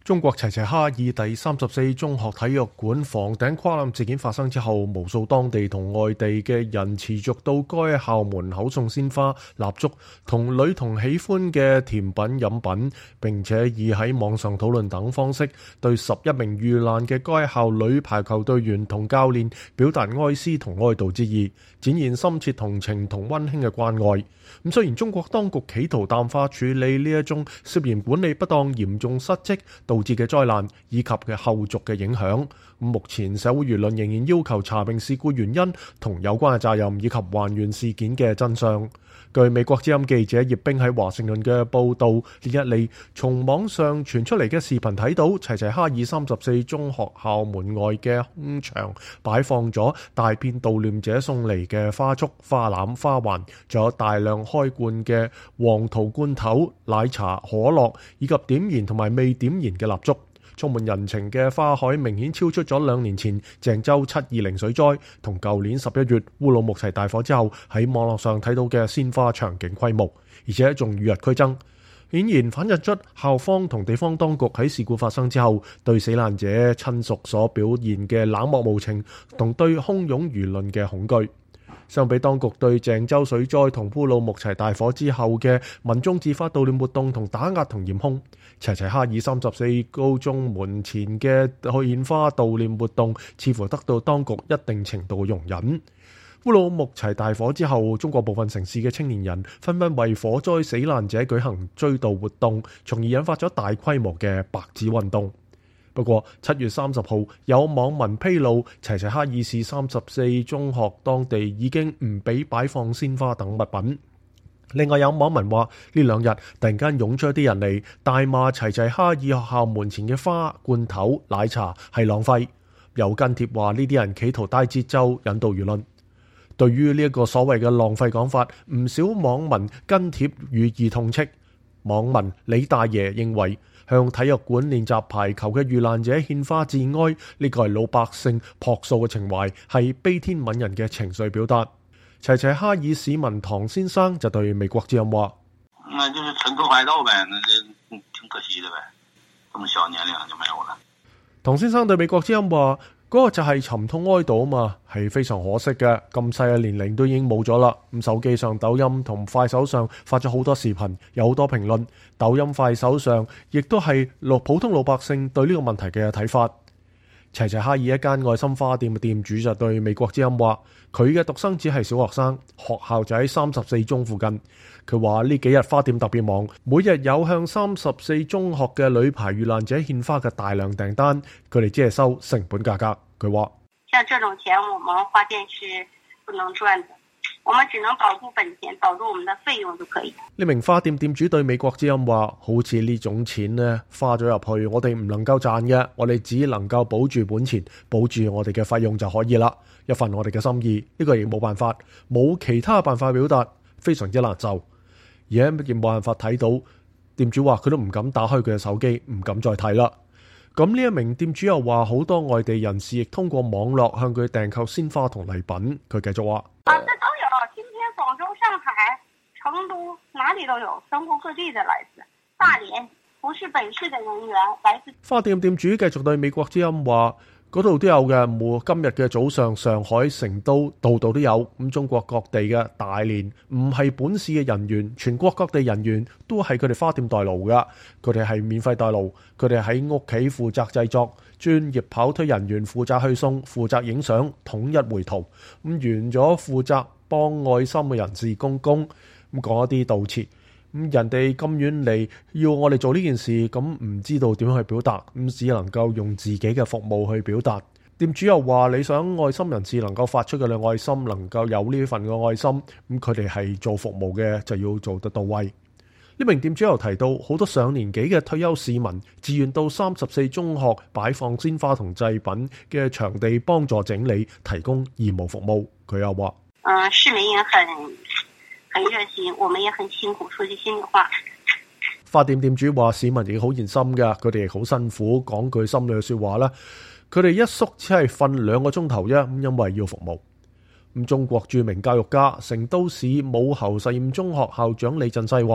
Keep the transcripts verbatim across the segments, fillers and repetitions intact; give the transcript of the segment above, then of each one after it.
中國齊齊哈爾第三十四中學體育館房頂跨欄事件發生之後，無數當地同外地嘅人持續到該校門口送鮮花、蠟燭同女童喜歡嘅甜品飲品，並且以喺網上討論等方式對十一名遇難嘅該校女排球隊員同教練表達哀思同哀悼之意，展現深切同情同溫馨嘅關愛。咁雖然中國當局企圖淡化處理呢一宗涉嫌管理不當、嚴重失職導致嘅災難以及嘅後續嘅影響，目前社會輿論仍然要求查明事故原因同有關嘅責任，以及還原事件嘅真相。據美國之音記者葉冰喺華盛頓嘅報道，呢一嚟從網上傳出嚟嘅視頻睇到，齊齊哈爾三十四中學校門外嘅空場擺放咗大片悼念者送嚟嘅花束、花籃、花環，仲有大量開罐嘅黃桃罐頭、奶茶、可樂以及點燃同埋未點燃嘅蠟燭。充滿人情嘅花海明顯超出咗兩年前鄭州七二零水災同舊年十一月烏魯木齊大火之後喺網絡上睇到嘅鮮花場景規模，而且仲與日俱增，顯然反映出校方同地方當局喺事故發生之後對死難者親屬所表現嘅冷漠無情同對洶湧輿論嘅恐懼。相比當局對鄭州水災同烏魯木齊大火之後嘅民眾自發悼念活動同打壓同嚴控，齊齊哈爾三十四高中門前嘅獻花悼念活動似乎得到當局一定程度嘅容忍。烏魯木齊大火之後，中國部分城市嘅青年人紛紛為火災死難者舉行追悼活動，從而引發咗大規模嘅白紙運動。不過七月三十號有網民披露，齊齊哈爾市三十四中學當地已經唔俾擺放鮮花等物品。另外有網民話，呢兩日突然間湧出一啲人嚟大罵齊齊哈爾學校門前嘅花、罐頭、奶茶係浪費，有跟帖話呢啲人企圖帶節奏引導輿論。對於呢一個所謂嘅浪費講法，唔少網民跟帖予以痛斥。網民李大爺認為，向體育館練習排球嘅遇難者獻花致哀，呢個係老百姓樸素嘅情懷，係悲天憫人嘅情緒表達。齊齊哈爾市民唐先生就對美國之音話： 那就是趁機壞道唄，那就挺可惜的唄，咁麼小年齡就沒有了。 唐先生對美國之音話：嗰個就係沉痛哀悼啊嘛，係非常可惜嘅。咁細嘅年齡都已經冇咗啦。咁手機上抖音同快手上發咗好多視頻，有好多評論。抖音、快手上亦都係老普通老百姓對呢個問題嘅睇法。齊齊哈爾一間愛心花店嘅店主就對美國之音話：佢嘅獨生子係小學生，學校就喺三十四中附近。佢話呢幾日花店特別忙，每日有向三十四中學嘅女排遇難者獻花嘅大量訂單，佢哋只係收成本價格。佢話： 像這種錢，我們花店是不能賺的，我們只能保住本錢，保住我們的費用就可以。 呢名花店店主對美國之音話：好似呢種錢呢，花咗入去，我哋唔能夠賺嘅，我哋只能夠保住本錢，保住我哋嘅費用就可以啦。一份我哋嘅心意，呢個亦冇辦法，冇其他辦法表達，非常之難受。而家亦冇辦法睇到，店主話佢都唔敢打開佢嘅手機，唔敢再睇啦。咁呢一名店主又話，好多外地人士亦通過網絡向佢訂購鮮花同禮品。佢繼續話： 啊，這都有，今天廣州、上海、成都，哪裏都有，全國各地的來自，大連不是本市的人員來自。 花店店主繼續對美國之音話：嗰度都有嘅，每今日嘅早上，上海、成都度度都有。咁中國各地嘅大連唔係本市嘅人員，全國各地人員都係佢哋花店代勞噶，佢哋係免費代勞，佢哋喺屋企負責製作，專業跑推人員負責去送，負責影相，統一回圖。咁完咗負責幫愛心嘅人士公公咁講一啲道歉。咁人哋咁遠嚟要我哋做呢件事，咁唔知道點樣去表達，咁只能夠用自己嘅服務去表達。店主又話：你想愛心人士能夠發出嘅愛心，能夠有呢份嘅愛心，咁佢哋係做服務嘅，就要做得到位。呢名店主又提到，好多上年紀嘅退休市民自願到三十四中學擺放鮮花同祭品嘅場地幫助整理，提供義務服務。佢又話： 嗯，市民也很很熱心，我們也很辛苦，說句心裏話。 花店店主話：市民亦好熱心㗎，佢哋亦好辛苦，講句心裏嘅説話啦。佢哋一宿只係瞓兩個鐘頭啫，咁因為要服務。咁中國著名教育家、成都市武侯實驗中學校長李振西話：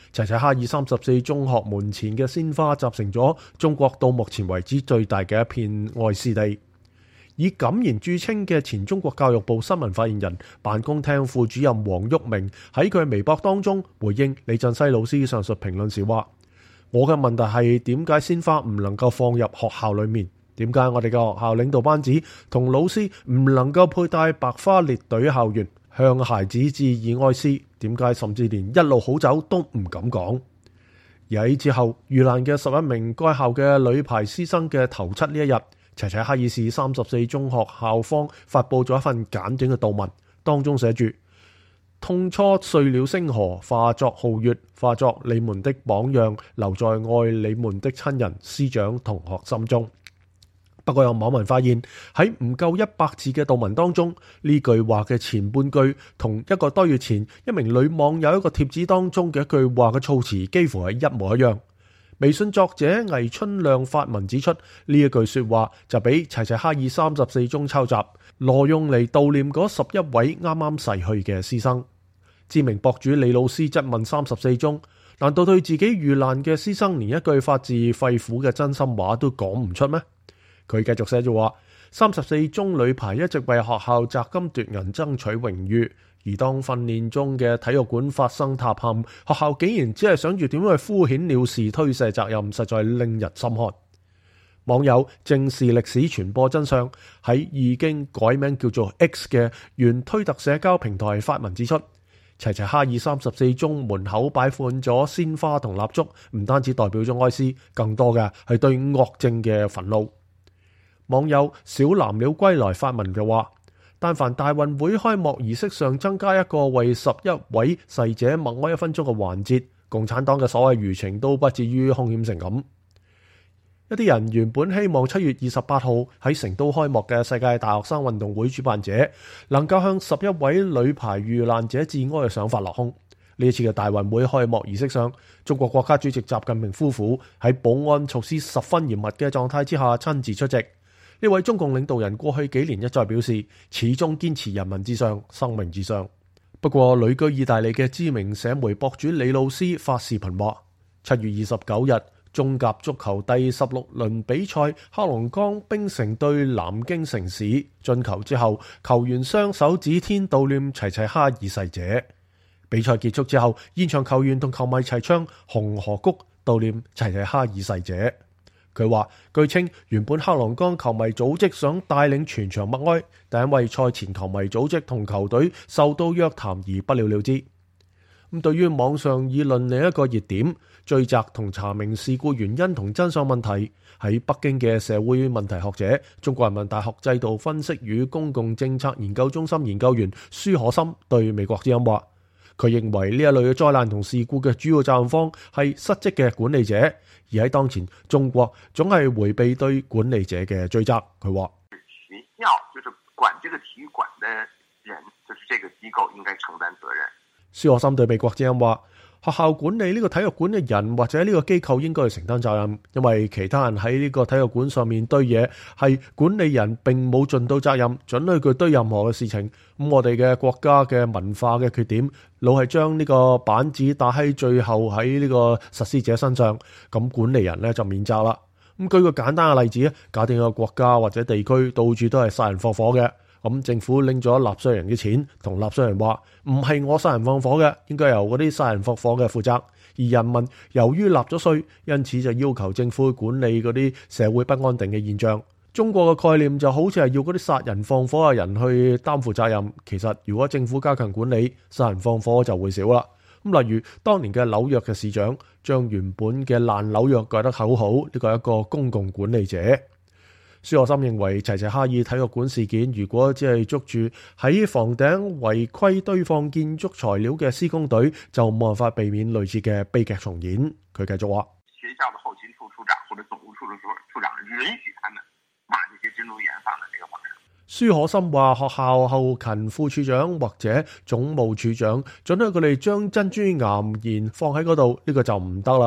齊齊哈爾三十四中學門前嘅鮮花集成咗中國到目前為止最大嘅一片愛絲地。以敢言著稱嘅前中國教育部新聞發言人、辦公廳副主任黃旭明喺佢微博當中回應李振西老師上述評論時話：我嘅問題係點解鮮花唔能夠放入學校裏面？點解我哋嘅學校領導班子同老師唔能夠佩戴白花列隊校園，向孩子致以哀思？點解甚至連一路好走都唔敢講？而喺之後遇難嘅十一名該校嘅女排師生嘅頭七呢一日，齊齊哈爾市三十四中學校方發佈咗一份簡短嘅悼文，當中寫住：痛初碎了星河，化作皓月，化作你們的榜樣，留在愛你們的親人、師長、同學心中。不過有網民發現喺唔夠一百字嘅悼文當中，呢句話嘅前半句同一個多月前一名女網友一個貼紙當中嘅一句話嘅措辭幾乎係一模一樣。微信作者魏春亮發文指出，呢一句說話就俾齊齊哈爾三十四中抄襲，挪用嚟悼念嗰十一位啱啱逝去嘅師生。知名博主李老師質問三十四中：難道對自己遇難嘅師生連一句發自肺腑嘅真心話都講唔出咩？佢繼續寫住話：三十四中女排一直為學校摘金奪銀爭取榮譽，而當訓練中嘅體育館發生塌陷，學校竟然只係想住點樣去敷衍了事推卸責任，實在令人心寒。網友正視歷史傳播真相喺已經改名叫做 X 嘅原推特社交平台發文指出，齊齊哈爾三十四中門口擺放咗鮮花同蠟燭，唔單止代表咗哀思，更多嘅係對惡政嘅憤怒。網友小藍鳥歸來發文就話：但凡大運會開幕儀式上增加一個為十一位逝者默哀一分鐘嘅環節，共產黨嘅所謂輿情都不至於兇險成咁。一啲人原本希望七月二十八號喺成都開幕嘅世界大學生運動會主辦者能夠向十一位女排遇難者致哀嘅想法落空。呢一次嘅大運會開幕儀式上，中國國家主席習近平夫婦喺保安措施十分嚴密嘅狀態之下親自出席。呢位中共領導人過去幾年一再表示，始終堅持人民至上、生命至上。不過，旅居意大利嘅知名社媒博主李老師發視頻話：七月二十九日，中甲足球第十六輪比賽，黑龍江冰城對南京城市進球之後，球員雙手指天悼念齊齊哈爾逝者。比賽結束之後，現場球員同球迷齊唱紅河谷悼念齊齊哈爾逝者。佢話：據稱原本黑龍江球迷組織想帶領全場默哀，但因為賽前球迷組織同球隊受到約談而不了了之。咁對於網上議論另一個熱點，追責同查明事故原因同真相問題，喺北京嘅社會問題學者、中國人民大學制度分析與公共政策研究中心研究員舒可森對美國之音話：佢認為呢一類嘅災難同事故嘅主要責任方係失職嘅管理者，而喺當前中國總係迴避對管理者嘅追責。佢話： 學校就是管這個體育館的人，就是這個機構應該承擔責任。 舒可森對美國之音話：學校管理呢個體育館嘅人或者呢個機構應該去承擔責任，因為其他人喺呢個體育館上面堆嘢，係管理人並冇盡到責任，准許佢堆任何嘅事情。咁我哋嘅國家嘅文化嘅缺點，老係將呢個板子打喺最後喺呢個實施者身上，咁管理人呢就免責啦。咁舉個簡單嘅例子，假定一個國家或者地區到處都係殺人放火嘅。咁政府拎咗納稅人嘅錢，同納稅人話唔係我殺人放火嘅，應該由嗰啲殺人放火嘅負責。而人民由於納咗稅，因此就要求政府管理嗰啲社會不安定嘅現象。中國嘅概念就好似係要嗰啲殺人放火嘅人去擔負責任。其實如果政府加強管理，殺人放火就會少啦。咁例如當年嘅紐約嘅市長將原本嘅爛紐約改得好好，呢個係一個公共管理者。舒可森認為，齊齊哈爾體育館事件如果只係捉住喺房頂違規堆放建築材料嘅施工隊，就冇辦法避免類似嘅悲劇重演。佢繼續話： 學校的後勤處處長或者總務處的處長允許他們罵這些珍珠岩放在這個網上。 舒可森話：學校後勤副處長或者總務處長准許佢哋將珍珠岩鹽放喺嗰度，呢個就唔得啦。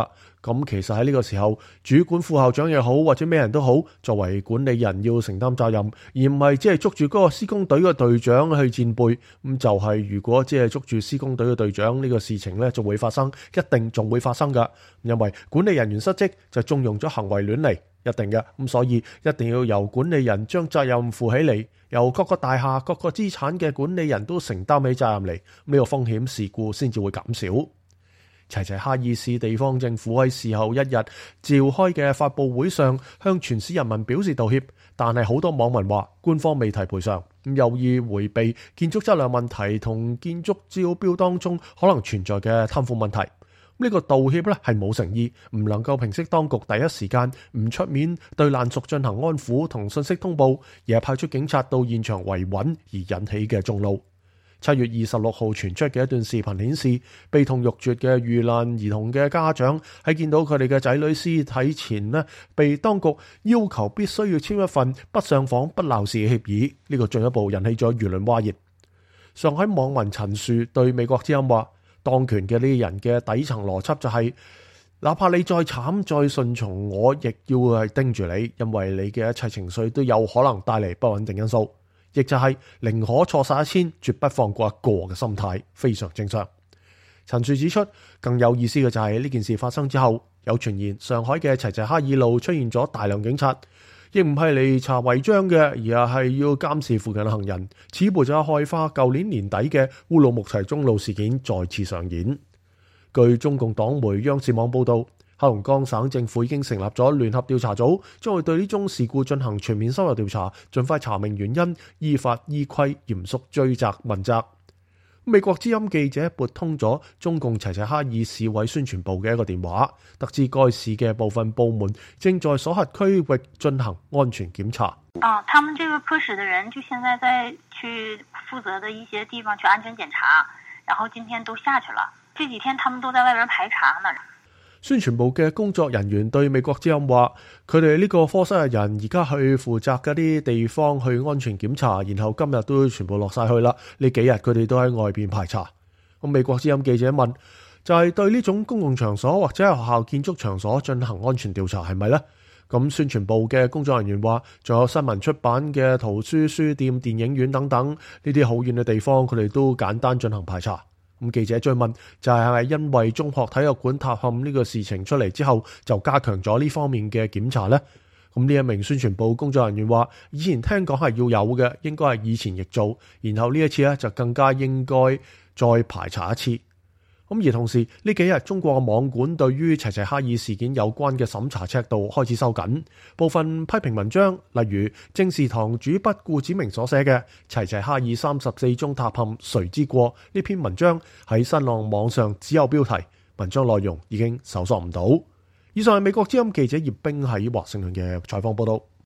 咁其實喺呢個時候，主管副校長也好，或者咩人都好，作為管理人要承擔責任，而唔係只係捉住嗰個施工隊嘅隊長去戰備。咁就係如果只係捉住施工隊嘅隊長，呢個事情呢就會發生，一定仲會發生噶。因為管理人員失職就縱容咗行為亂嚟，一定嘅。咁所以一定要由管理人將責任負起嚟，由各個大廈、各個資產嘅管理人都承擔起責任嚟，呢個風險事故先至會減少。齊齊哈爾市地方政府喺事後一日召開嘅發佈會上，向全市人民表示道歉，但係好多網民話官方未提賠償，咁有意迴避建築質量問題同建築招標當中可能存在嘅貪腐問題。呢個道歉咧係冇誠意，唔能夠平息當局第一時間唔出面對爛熟進行安撫同信息通報，而係派出警察到現場維穩而引起嘅眾怒。七月二十六號傳出嘅一段視頻顯示，悲痛欲絕嘅遇難兒童嘅家長喺見到佢哋嘅仔女屍體前呢，被當局要求必須要簽一份不上訪不鬧事嘅協議，呢個進一步引起咗輿論譁熱。上海網民陳樹對美國之音話，當權嘅呢啲人嘅底層邏輯就係、是，哪怕你再慘再順從我，亦要係盯住你，因為你嘅一切情緒都有可能帶嚟不穩定因素。亦就係寧可錯殺一千，絕不放過一個嘅心態，非常正常。陳樹指出，更有意思嘅就係呢件事發生之後，有傳言上海嘅齊齊哈爾路出現咗大量警察，亦唔係嚟查違章嘅，而係要監視附近嘅行人，似乎就係害怕舊年年底嘅烏魯木齊中路事件再次上演。據中共黨媒央視網報道，黑龍江省政府已經成立咗聯合調查組，將會對呢宗事故進行全面深入調查，盡快查明原因，依法依規嚴肅追責問責。美國之音記者撥通咗中共齊齊哈爾市委宣傳部嘅一個電話，得知該市嘅部分部門正在所轄區域進行安全檢查。 啊，他們這個科室的人就現在在去負責的一些地方去安全檢查，然後今天都下去了，這幾天他們都在外邊排查呢。 宣傳部嘅工作人員對美國之音話，佢哋呢個科室嘅人而家去負責嗰啲地方去安全檢查，然後今日都全部落晒去啦。呢幾日佢哋都喺外邊排查。咁美國之音記者問，就係、是、對呢種公共場所或者係學校建築場所進行安全調查係咪呢？咁宣傳部嘅工作人員話，仲有新聞出版嘅圖書、書店、電影院等等呢啲好遠嘅地方，佢哋都簡單進行排查。咁記者追問，就係係咪因為中學體育館塌陷呢個事情出嚟之後，就加強咗呢方面嘅檢查呢？咁呢一名宣傳部工作人員話，以前聽講係要有嘅，應該係以前亦做，然後呢一次咧就更加應該再排查一次。咁而同時呢幾日中國嘅網管對於齊齊哈爾事件有關嘅審查尺度開始收緊，部分批評文章，例如正視堂主筆顧子明所寫嘅齊齊哈爾三十四宗塌陷誰之過呢篇文章喺新浪網上只有標題，文章內容已經搜索唔到。以上係美國之音記者葉冰喺華盛頓嘅採訪報道。